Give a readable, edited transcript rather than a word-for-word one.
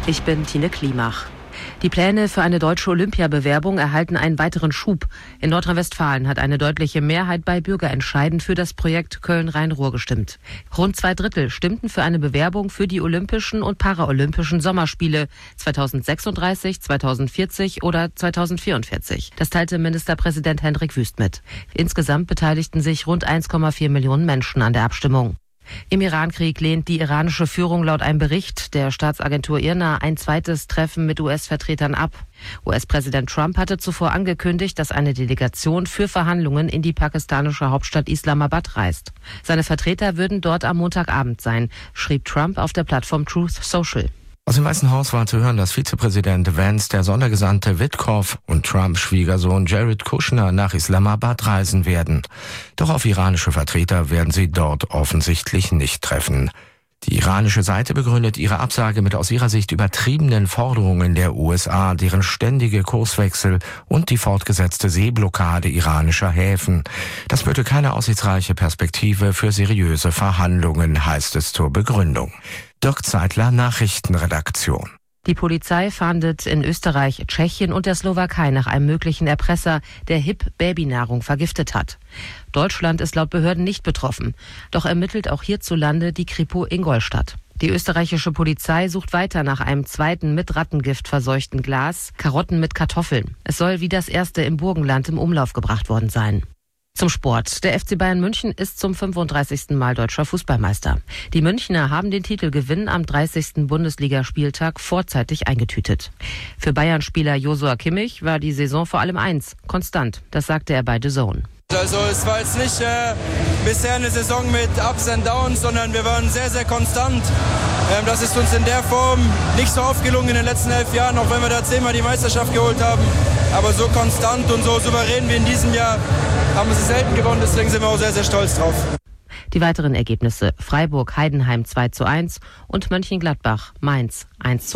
Ich bin Tine Klimach. Die Pläne für eine deutsche Olympiabewerbung erhalten einen weiteren Schub. In Nordrhein-Westfalen hat eine deutliche Mehrheit bei Bürgerentscheiden für das Projekt Köln-Rhein-Ruhr gestimmt. Rund 2/3 stimmten für eine Bewerbung für die Olympischen und Paralympischen Sommerspiele 2036, 2040 oder 2044. Das teilte Ministerpräsident Hendrik Wüst mit. Insgesamt beteiligten sich rund 1,4 Millionen Menschen an der Abstimmung. Im Irankrieg lehnt die iranische Führung laut einem Bericht der Staatsagentur IRNA ein zweites Treffen mit US-Vertretern ab. US-Präsident Trump hatte zuvor angekündigt, dass eine Delegation für Verhandlungen in die pakistanische Hauptstadt Islamabad reist. Seine Vertreter würden dort am Montagabend sein, schrieb Trump auf der Plattform Truth Social. Aus dem Weißen Haus war zu hören, dass Vizepräsident Vance, der Sondergesandte Witkoff und Trumps Schwiegersohn Jared Kushner nach Islamabad reisen werden. Doch auf iranische Vertreter werden sie dort offensichtlich nicht treffen. Die iranische Seite begründet ihre Absage mit aus ihrer Sicht übertriebenen Forderungen der USA, deren ständige Kurswechsel und die fortgesetzte Seeblockade iranischer Häfen. Das böte keine aussichtsreiche Perspektive für seriöse Verhandlungen, heißt es zur Begründung. Dirk Zeitler, Nachrichtenredaktion. Die Polizei fahndet in Österreich, Tschechien und der Slowakei nach einem möglichen Erpresser, der HIP-Babynahrung vergiftet hat. Deutschland ist laut Behörden nicht betroffen. Doch ermittelt auch hierzulande die Kripo Ingolstadt. Die österreichische Polizei sucht weiter nach einem zweiten mit Rattengift verseuchten Glas, Karotten mit Kartoffeln. Es soll wie das erste im Burgenland im Umlauf gebracht worden sein. Zum Sport. Der FC Bayern München ist zum 35. Mal deutscher Fußballmeister. Die Münchner haben den Titelgewinn am 30. Bundesligaspieltag vorzeitig eingetütet. Für Bayern-Spieler Joshua Kimmich war die Saison vor allem eins: konstant. Das sagte er bei The Zone. Also es war jetzt nicht bisher eine Saison mit Ups and Downs, sondern wir waren sehr, sehr konstant. Das ist uns in der Form nicht so oft gelungen in den letzten 11 Jahren, auch wenn wir da 10-mal die Meisterschaft geholt haben. Aber so konstant und so souverän wie in diesem Jahr haben wir sie selten gewonnen, deswegen sind wir auch sehr, sehr stolz drauf. Die weiteren Ergebnisse: Freiburg-Heidenheim 2:1 und Mönchengladbach-Mainz 1:1.